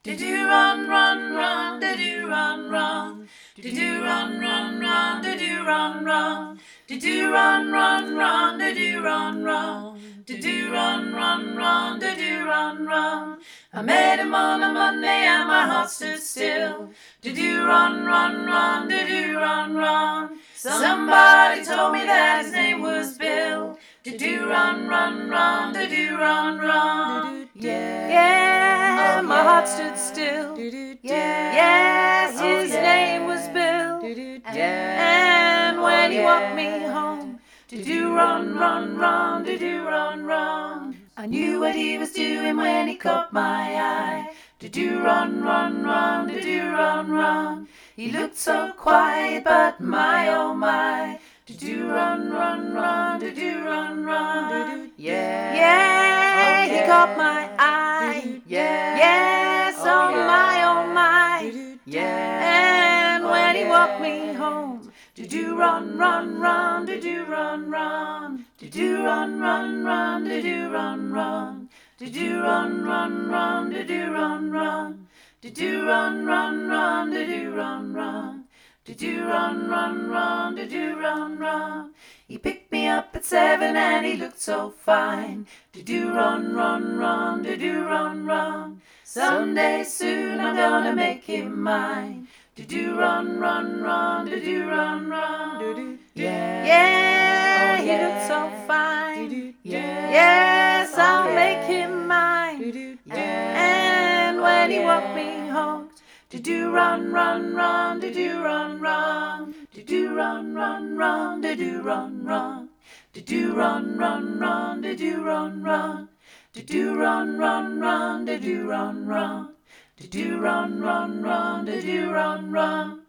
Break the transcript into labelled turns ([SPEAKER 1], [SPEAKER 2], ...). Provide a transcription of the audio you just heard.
[SPEAKER 1] Do run, run, run, do run, run. Do run, run, run, do run, run. Do run, run, run, do run, run. Do run, run, run, do run, run. I met him on a Monday and my heart stood still. Do run, run, run, do run, run. Somebody told me that his name was Bill. Do run, run, run, do run, run. Yeah, my heart stood still. Yes, his name was Bill. And when he walked me home, do run, run, run, do run, run. I knew what he was doing when he caught my eye. Do run, run, run, do run, run. He looked so quiet, but my oh my. Do run, run, run, do run, run. Yeah, he caught my eye. Yes, oh my, and when he walked me home, do run, run, run, do run, run. Do run, run, run, do run, run. Do run, run, run, do run, run. Do run, run, run, do run, run. Do run, run, run, do run, run. He picked me up at 7 and he looked so fine. Do run, run, run, do run, run. Someday soon I'm gonna make him mine. Do run, run, run, do run, run. Yeah, he looked so fine. Yes, I'll make him mine. And when he walked me home, do run, run, run, do run, run. Do run, run, run, do run, run. Do run, run, run, do run, run. Do run, run, run, do run, run. Do run, run, run, do run, run.